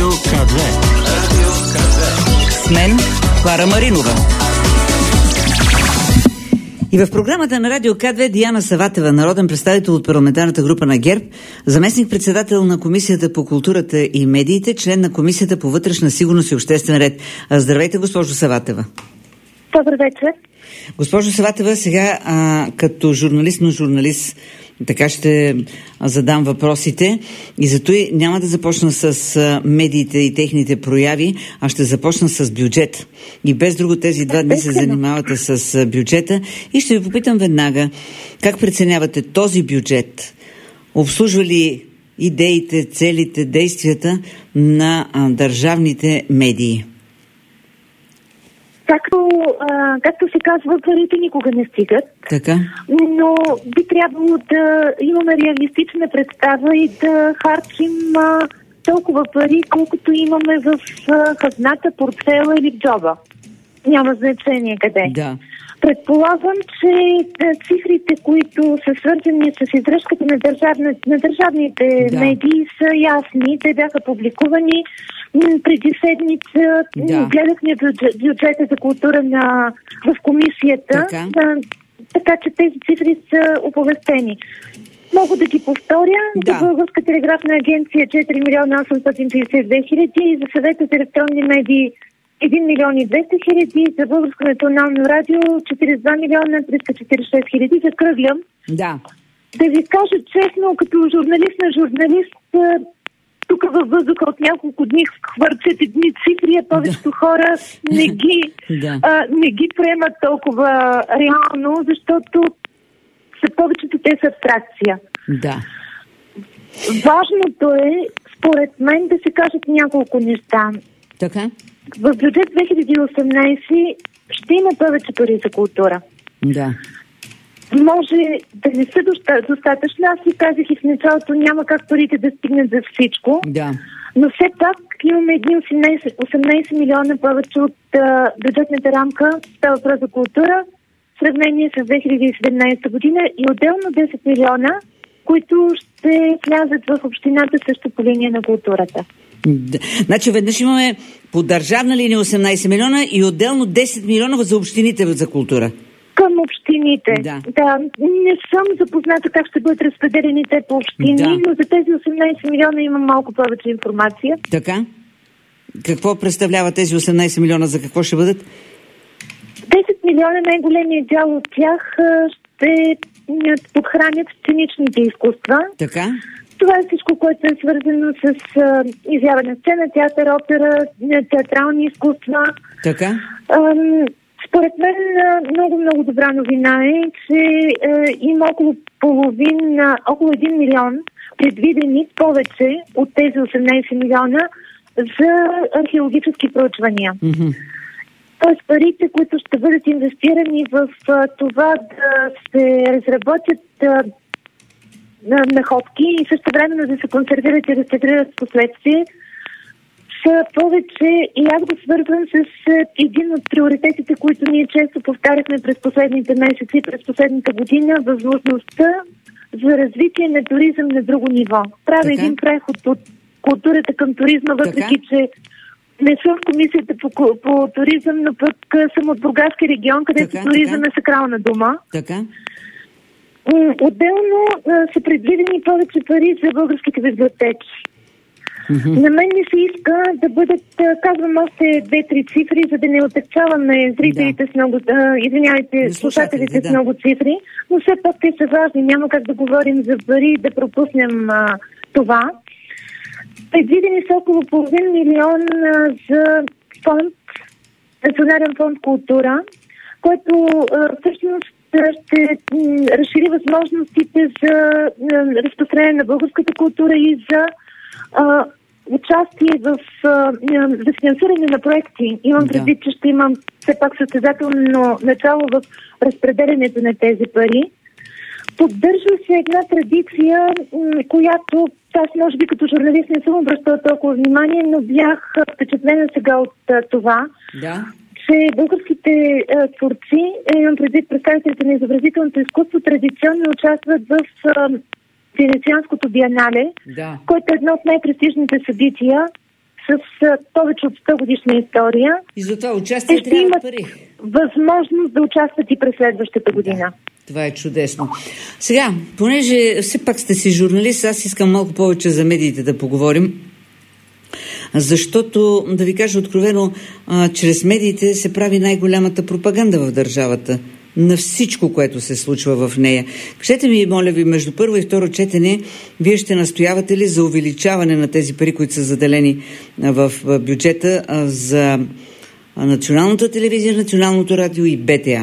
КД. С мен Клара Маринова. И в програмата на Радио К2 Диана Саватева, народен представител от парламентарната група на ГЕРБ, заместник-председател на Комисията по културата и медиите, член на Комисията по вътрешна сигурност и обществен ред. Здравейте, госпожо Саватева. Добър вечер. Госпожо Саватева, сега като журналист, така ще задам въпросите и зато и няма да започна с медиите и техните прояви, а ще започна с бюджет. И без друго тези 2 дни се занимавате с бюджета и ще ви попитам веднага, как преценявате този бюджет? Обслужва ли идеите, целите, действията на държавните медии? Както се казва, парите никога не стигат. Така? Но би трябвало да имаме реалистична представа и да харчим толкова пари, колкото имаме в хазната, портфела или в джоба. Няма значение къде. Да. Предполагам, че цифрите, които са свързани с издръжката на държавните медии, са ясни. Те бяха публикувани преди седмица. Гледахме бюджета за култура в комисията. Така че тези цифри са оповестени. Мога да ги повторя. За Българска телеграфна агенция 4 милиона 852 хиляди и за Съвета за електронни медии 1 милион и 200 хиляди, за Българско национално радио 42 милиона 346 хиляди. Закръглям. Да. Да ви кажа честно, като журналист, тук във въздуха от няколко дни хвърчат едни цифри, а повечето хора не ги приемат толкова реално, защото повечето те са абстракция. Да. Важното е, според мен, да се кажат няколко неща. Така? В бюджет 2018 ще има повече пари за култура. Да. Може да не са достатъчно. Аз си казах и в началото, няма как парите да стигнат за всичко. Да. Но все пак имаме 18 милиона повече от бюджетната рамка. Става въпрос за култура в сравнение с 2017 година и отделно 10 милиона, които ще влязат в общината също по линия на културата. Значи веднъж имаме по държавна линия 18 милиона и отделно 10 милиона за общините за култура. Към общините. Да. Не съм запозната как ще бъдат разпределени те по общини, но за тези 18 милиона имам малко повече информация. Така? Какво представлява тези 18 милиона? За какво ще бъдат? 10 милиона, най-големият дял от тях ще подхранят сценичните изкуства. Така? Това е всичко, което е свързано с изява на сцена, театър, опера, театрални изкуства. Така? Според мен много добра новина е, че има около 1 милион предвидени повече от тези 18 милиона за археологически проучвания. Mm-hmm. Тоест парите, които ще бъдат инвестирани в това да се разработят находки и също времено да се консервират и реставрират в последствие, са повече, и аз го свързвам с един от приоритетите, които ние често повтаряхме през последните месеци, през последната година, възможността за развитие на туризъм на друго ниво. Правя един преход от културата към туризма, въпреки че не съм в комисията по туризъм, но пък съм от Бургаски регион, където туризъм е сакрална дума. Така. Отделно са предвидени повече пари за българските библиотеки. Mm-hmm. На мен не се иска да бъдат, казвам още 2-3 цифри, за да не отекчаваме зрителите с много, слушателите с много цифри, но все пак те са важни. Няма как да говорим за пари и да пропуснем това. Предвидени са около 500 милион за фонд, Национален фонд култура, който всъщност ще разшири възможностите за разпространение на българската култура и за участие за финансиране на проекти. Имам предвид, че ще имам все пак състезателно начало в разпределянето на тези пари. Поддържа се една традиция, която аз може би като журналист не съм обръщала толкова внимание, но бях впечатлена сега от това, че българските творци, имам предвид представителите на изобразителното изкуство, традиционно участват в Венецианското биенале, което е едно от най-престижните събития. с повече от 100 годишна история. И за това участие трябва пари. Възможност да участват и през следващата година. Да, това е чудесно. Сега, понеже все пак сте си журналист, аз искам малко повече за медиите да поговорим. Защото, да ви кажа откровено, чрез медиите се прави най-голямата пропаганда в държавата. На всичко, което се случва в нея. Кажете ми, моля ви, между първо и второ четене, вие ще настоявате ли за увеличаване на тези пари, които са заделени в бюджета за Националната телевизия, Националното радио и БТА?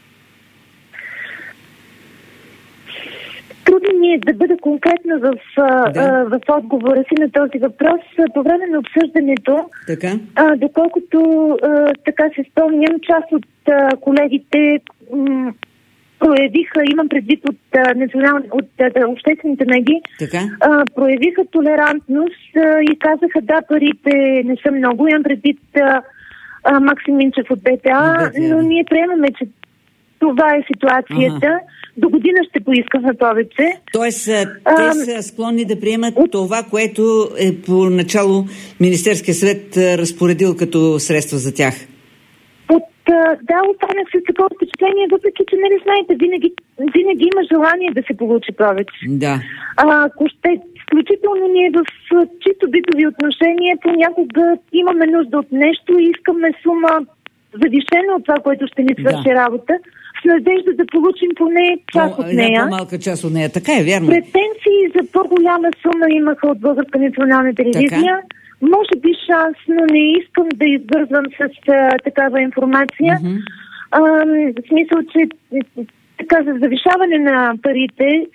Трудно ми е да бъда конкретна в отговора си на този въпрос. По време на обсъждането, доколкото така се спомням, част от колегите проявиха, имам предвид от обществените медии, проявиха толерантност и казаха, да, парите не са много. Имам предвид Максим Минчев от БТА, но ние приемаме, че това е ситуацията. До година ще поискаме повече. Тоест, те са склонни да приемат това, което е поначало Министерския съвет разпоредил като средства за тях. Да, останах с такова впечатление, въпреки че, нали знаете, винаги има желание да се получи повече. Да. Ако ще, включително ние в чисто битови отношения, понякога имаме нужда от нещо и искаме сума завишена от това, което ще ни свърши работа, с надежда да получим поне част от нея. По-малка част от нея, така е, вярно. Претенции за по-голяма сума имаха от Българска национална телевизия. Може би шанс, но не искам да избързвам с такава информация. В смисъл, че така за завишаване на парите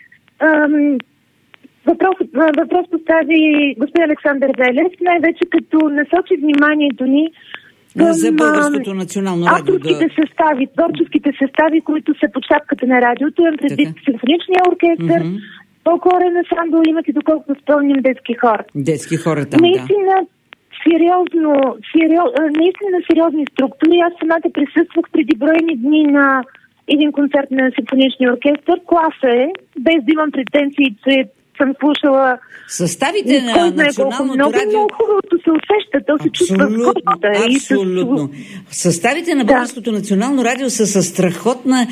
въпрос постави господин Александър Велев, най-вече като насочи вниманието ни към за Българското национално радио. Творческите състави, които са под шапката на радиото. Имам предвид симфоничния оркестър, по-хорен ансамбъл, имат и доколкото спомним детски хор. Детски хор е там, наистина сериозни структури. Аз самата присъствах преди броени дни на един концерт на симфоничния оркестър. Класа е, без да имам претенции, че съм слушала съставите на Националното радио. Много хубавото се усеща, то се чувства абсолютно. Съставите на Българското национално радио са със страхотна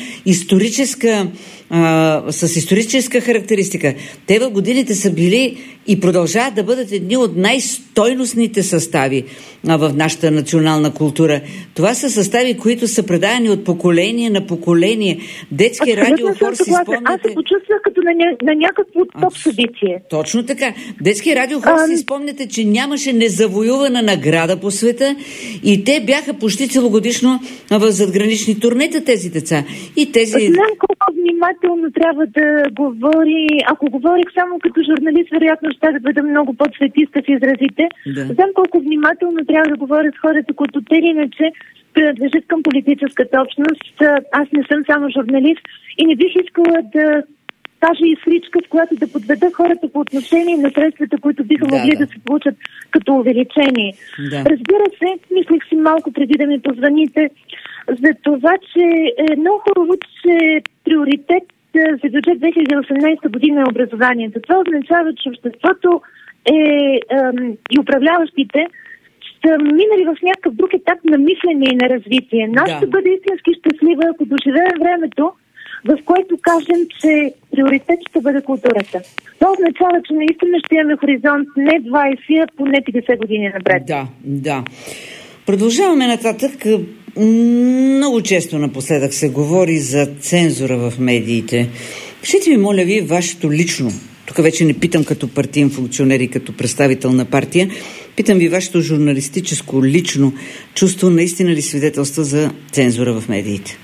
историческа характеристика. Те в годините са били и продължават да бъдат едни от най-стойностните състави в нашата национална култура. Това са състави, които са предавани от поколение на поколение. Детски радиохор си спомняте... Аз се почувствах като на някакво топ събитие. Точно така. Детски радиохор си спомняте, че нямаше незавоювана награда по света и те бяха почти целогодишно в задгранични турнета тези деца. И тези... Знам колко внимателно трябва да говори. Ако говорих само като журналист, вероятно ще да бъда много по-цветиста в изразите. Знам колко внимателно трябва да говоря с хората, които те иначе принадлежат към политическата общност. Аз не съм само журналист и не бих искала да кажа и сричка, в която да подведа хората по отношение на средствата, които биха могли да се получат като увеличение. Разбира се, мислих си малко преди да ми позвоните за това, че е много хубаво, че приоритет за бюджет 2018 година е образованието. Това означава, че обществото и управляващите са минали в някакъв друг етап на мислене и на развитие. Нас ще бъде истински щастлива, ако доживеем времето, в което кажем, че приоритет ще бъде културата. Това означава, че наистина ще имаме хоризонт не 20, а поне 50 години напред. Да. Продължаваме нататък. Много често напоследък се говори за цензура в медиите. Пишете ми, моля ви, вашето лично, тук вече не питам като партиен функционер и като представител на партия, питам ви вашето журналистическо лично чувство, наистина ли свидетелства за цензура в медиите?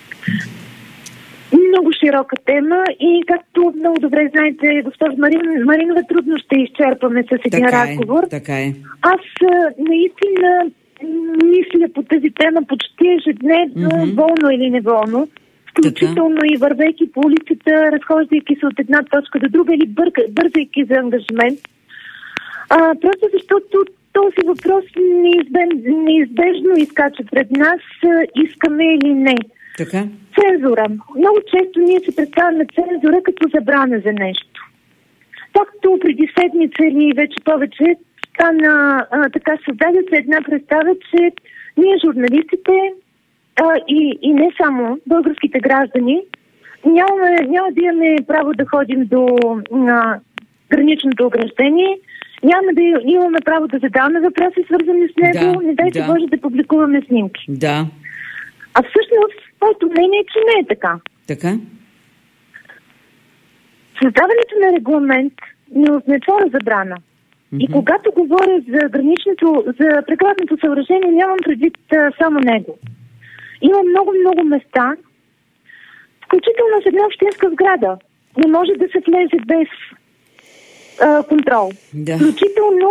Много широка тема и както много добре знаете, госпожа Маринова, трудно ще изчерпаме с един разговор. Така е. Аз наистина мисля по тази тема почти ежедневно, волно или неволно, включително и вървейки по улицата, разхождайки се от една точка до друга или бързайки за ангажимент. Просто защото този въпрос неизбежно изкача пред нас, искаме или не. Така? Цензура. Много често ние се представяме цензура като забрана за нещо. Както преди седмица или вече повече стана така, създаде се една представа, че ние журналистите и не само българските граждани няма да имаме право да ходим до граничното ограждение, няма да имаме право да задаваме въпроси, свързани с него, не дайте Боже да публикуваме снимки. Да. А всъщност, моето мнение е, че не е така. Така? Създаването на регламент не означава забрана. И когато говоря за преградното съоръжение, нямам предвид само него. Има много места, включително с една общинска сграда. Не може да се влезе без контрол. Да. Включително,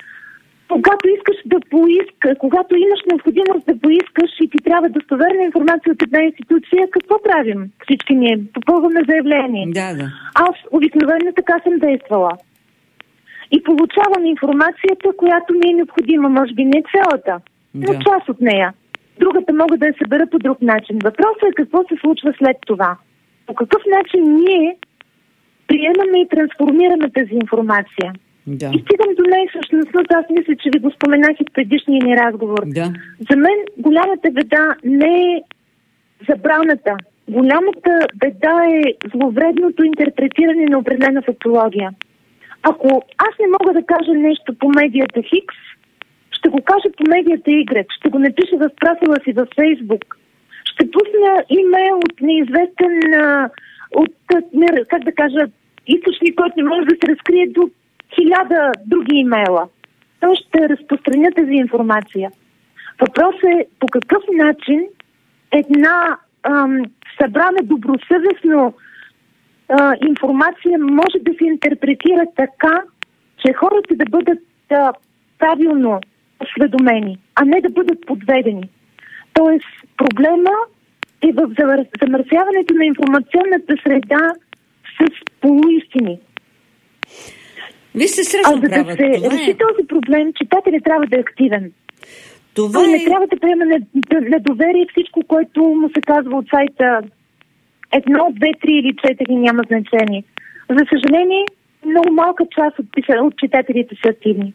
когато имаш необходимост да поискаш и ти трябва достоверна информация от една институция, какво правим? Всички ние попълваме заявление. Да. Аз обикновено така съм действала. И получавам информацията, която ми е необходима. Може би не цялата, но част от нея. Другата мога да я събера по друг начин. Въпросът е какво се случва след това. По какъв начин ние приемаме и трансформираме тази информация. Да. И стигам до най-същностното. Аз мисля, че ви го споменах и в предишния ни разговор. Да. За мен голямата беда не е забраната. Голямата беда е зловредното интерпретиране на определена фактология. Ако аз не мога да кажа нещо по медията Хикс, ще го кажа по медията Y, ще го напиша в профила си във Фейсбук, ще пусна имейл от неизвестен, източник, който не може да се разкрие до 1000 други имейла. Той ще разпространя тази информация. Въпросът е по какъв начин една събрана добросъвестно информация може да се интерпретира така, че хората да бъдат правилно осведомени, а не да бъдат подведени. Тоест, проблема е в замърсяването на информационната среда с полуистини. Вие сте страшно права. За да се реши този проблем, читателят трябва да е активен. Не трябва да приема на доверие всичко, което му се казва от сайта 1, 2, 3 или 4, няма значение. За съжаление, много малка част от читателите са активни.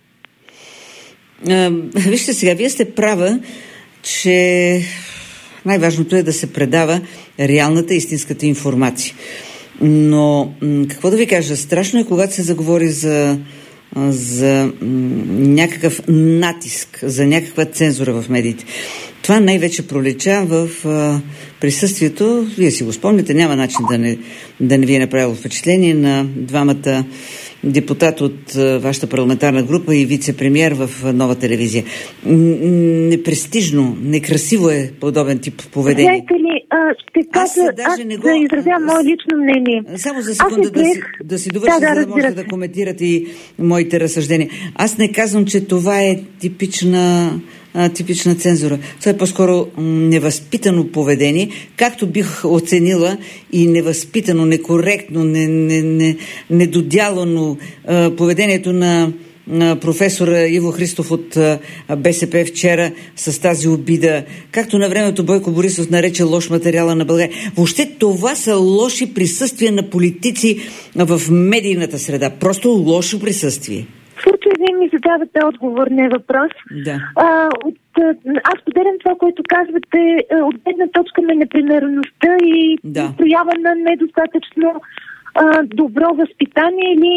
Вижте сега, вие сте права, че най-важното е да се предава реалната, истинската информация. Но, какво да ви кажа, страшно е, когато се заговори за някакъв натиск, за някаква цензура в медиите. Това най-вече пролича в присъствието, вие си го спомняте, няма начин да не ви е направило впечатление на двамата депутат от вашата парламентарна група и вице-премиер в Нова телевизия. Непрестижно, некрасиво е подобен тип поведение. Знаете ли, ще кажа, да изразявам мое лично мнение. Само за секунда да си довърша, за да можете да коментирате и моите разсъждения. Аз не казвам, че това е типична цензура. Това е по-скоро невъзпитано поведение, както бих оценила и невъзпитано, некоректно, недодялано поведението на професора Иво Христов от БСП вчера с тази обида, както на времето Бойко Борисов нарече лош материала на България. Въобще това са лоши присъствия на политици в медийната среда. Просто лошо присъствие. В случай вие ми задавате отговор, не въпрос. Да. Аз поделям това, което казвате от една точка на непримереността и проява на недостатъчно добро възпитание или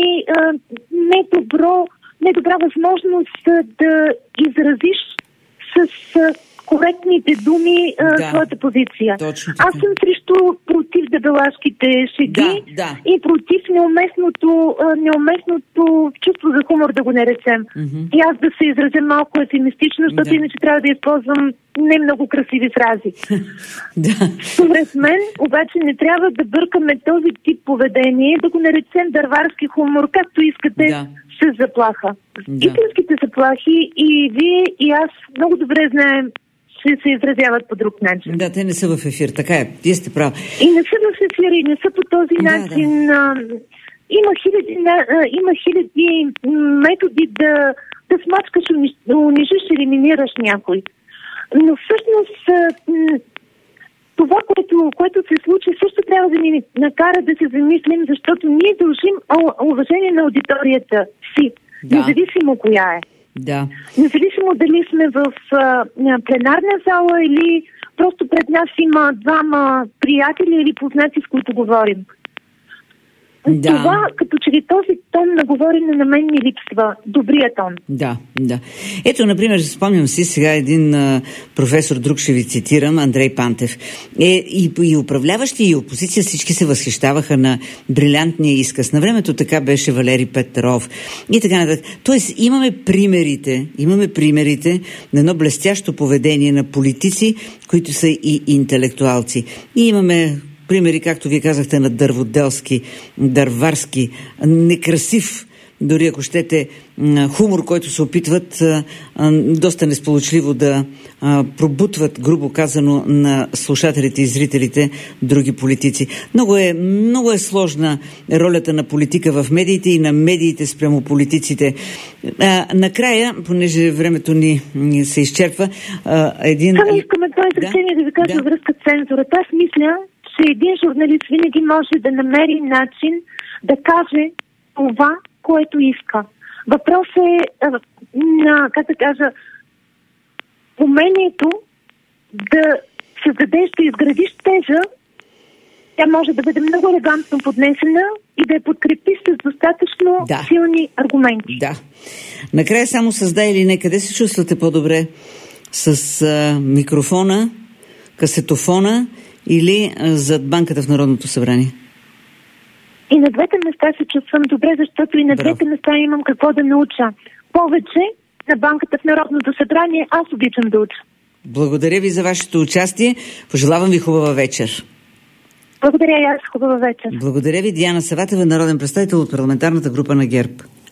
недобра възможност да изразиш с коректните думи своята позиция. Аз съм против дебелашките шеги и против неуместното чувство за хумор, да го наречем. И аз да се изразя малко ефемистично, защото иначе трябва да използвам не много красиви фрази. Според мен, обаче, не трябва да бъркаме този тип поведение, да го наречем дърварски хумор, както искате, с заплаха. Истинските заплахи и вие, и аз много добре знаем, че се изразяват по друг начин. Да, те не са в ефир, така е. Вие сте прав. И не са в ефир, и не са по този начин. Има хиляди методи да смачкаш, унижиш, елиминираш някой. Но всъщност това, което се случи, също трябва да ни накара да се замислим, защото ние дължим уважение на аудиторията си, независимо коя е. Да. Независимо дали сме в пленарна зала или просто пред нас има двама приятели или познати, с които говорим. Да. Това, като че ли този тон на говорене на мен ми липсва. Добрия тон. Да. Ето, например, спомням си сега един професор, друг ще ви цитирам, Андрей Пантев. И управляващи, и опозиция всички се възхищаваха на брилянтния изказ. На времето така беше Валери Петров и така нататък. Тоест, имаме примерите на едно блестящо поведение на политици, които са и интелектуалци. И имаме примери, както вие казахте, на дърводелски, дърварски, некрасив, дори ако щете, хумор, който се опитват доста несполучливо да пробутват, грубо казано, на слушателите и зрителите други политици. Много е сложна ролята на политика в медиите и на медиите спрямо политиците. Накрая, понеже времето ни се изчерпва, Само искам едно изречение да ви кажа връзка с цензурата. Аз мисля, че един журналист винаги може да намери начин да каже това, което иска. Въпросът е умението да създадеш, да изградиш теза. Тя може да бъде много елегантно поднесена и да я подкрепиш с достатъчно силни аргументи. Да. Накрая само създай или не, къде се чувствате по-добре? С микрофона, касетофона или зад банката в Народното събрание? И на двете места се чувствам добре, защото и на двете места имам какво да науча. Повече на банката в Народното събрание аз обичам да уча. Благодаря ви за вашето участие. Пожелавам ви хубава вечер. Благодаря и аз. Хубава вечер. Благодаря ви, Диана Саватева, народен представител от парламентарната група на ГЕРБ.